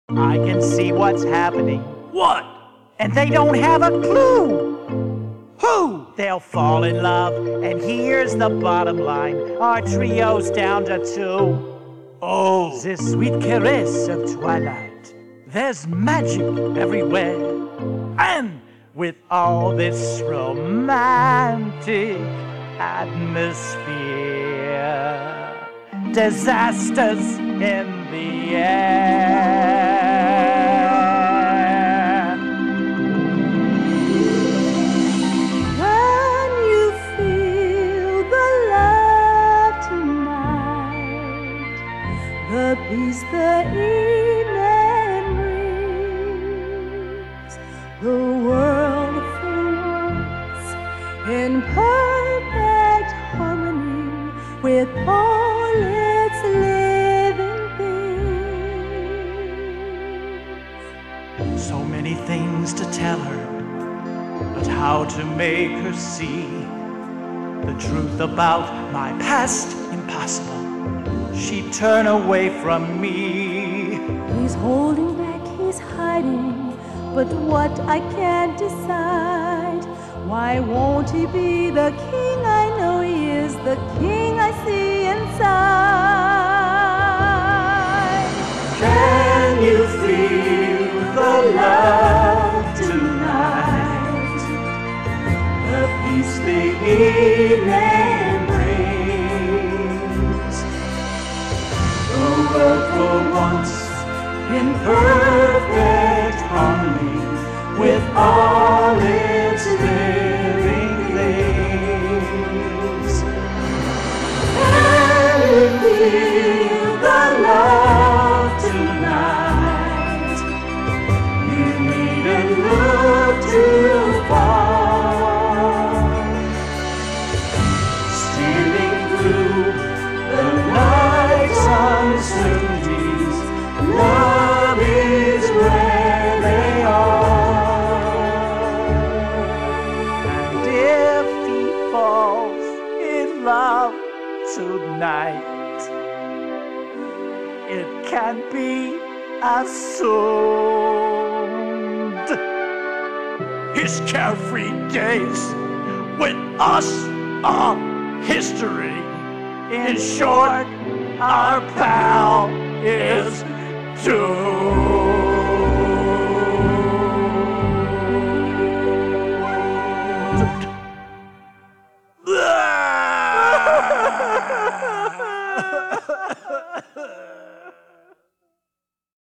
I can see what's happening. What? And they don't have a clue. Who? They'll fall in love, and here's the bottom line. Our trio's down to 2. Oh, The sweet caress of twilight. There's magic everywhere. And with all this romantic atmosphere, disasters in the air. Can you feel the love tonight? The peace the evening brings. The world for once in perfect harmony with all its living things. So many things to tell her, but how to make her see the truth about my past impossible. She'd turn away from me. He's holding back, he's hiding, but what I can't decide. Why won't he be the king? I know he is the king I see inside. Can you feel the love tonight? The peace the evening brings. The world for once in perfect harmony with all its living things. Can you feel the love tonight? You needn't look too far. Stealing through the night's uncertainties, love is where they are. And if he falls in love tonight, it can't be assumed. His carefree days with us are history. In short, our pal is doomed.